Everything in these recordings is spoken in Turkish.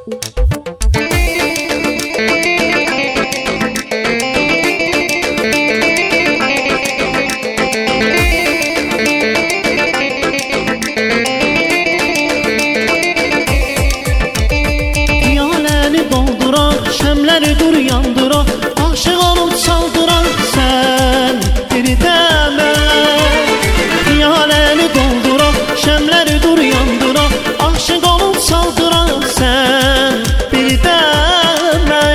Şemleri dur yandıra, aşık olup çaldıran sen bir deme. Piyaleni doldura, şemleri dur yandıra, aşık olup çaldıran sen bir deme.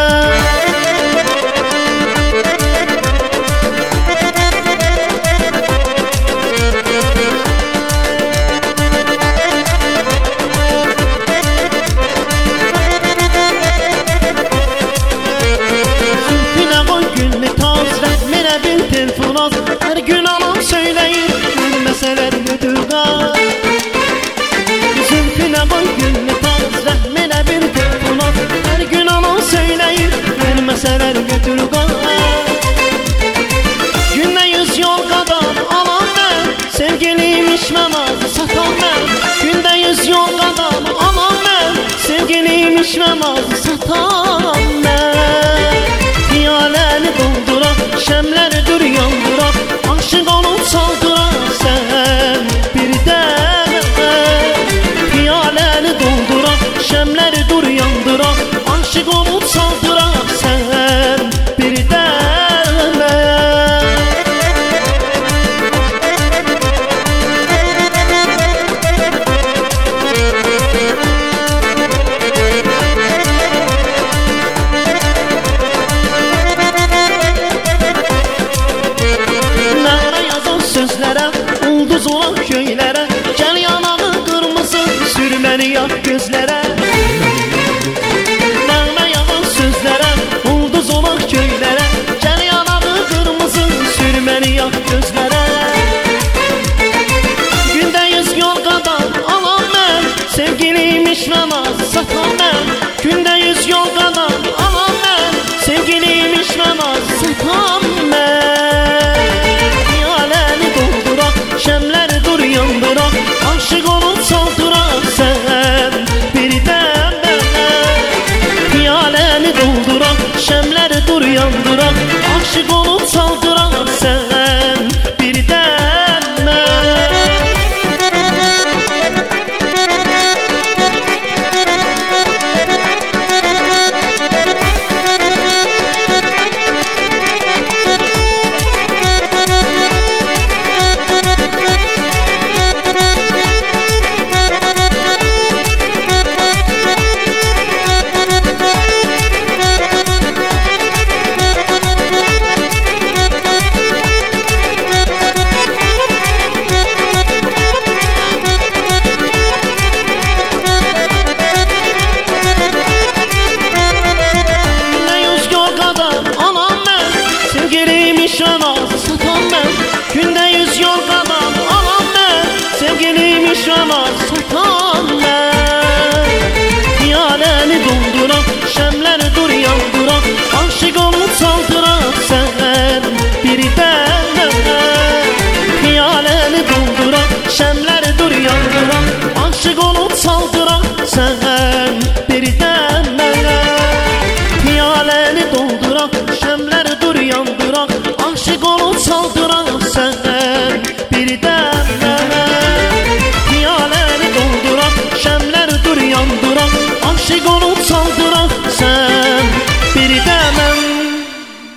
Her gün anam söyleyir, vermeseler götürgan. Zülfüne koy gülünü taz, rahmine bir telefonat. Her gün anam söyleyir, vermeseler götürgan. Günde 100 yol kadar alan ben, sevgilim içmemez satan ben. Günde 100 yol kadar alan ben, sevgilim içmemez satan ben. Piyaleni doldurak, şemleri dur yandırak, aşık olup çaldırak sen bir deme. Piyaleni doldurak, şemleri dur yandırak, aşık olup çaldırak sen bir deme. Ulduz olan köylere, gel yanağı kırmızı, sür beni yak gözlere. Nağme yalan sözlere, ulduz olan köylere, gel yanağı kırmızı, sür beni yak gözlere. Günde 100 yol kadar alan ben, sevgilim içmemez satan ben. Günde 100 yol kadar alan ben, sevgilim içmemez satan ben. Şemleri dur yandırak, aşık olup çaldırak sen bir deme. Piyaleni doldurak, şemleri dur yandırak, aşık olup çaldırak sen bir deme. Satan ben, günde 100 yol kadar alan ben, sevgilim içmemez satan ben. Piyaleni doldurak, şemleri dur yandırak, aşık olup çaldırak sen bir deme. Piyaleni doldurak, şemleri dur yandırak, aşık olup çaldırak sen bir deme. Piyaleni doldurak, şemleri dur yandırak, aşık olup çaldırak sen bir deme. Piyaleni doldurak, şemleri dur yandırak,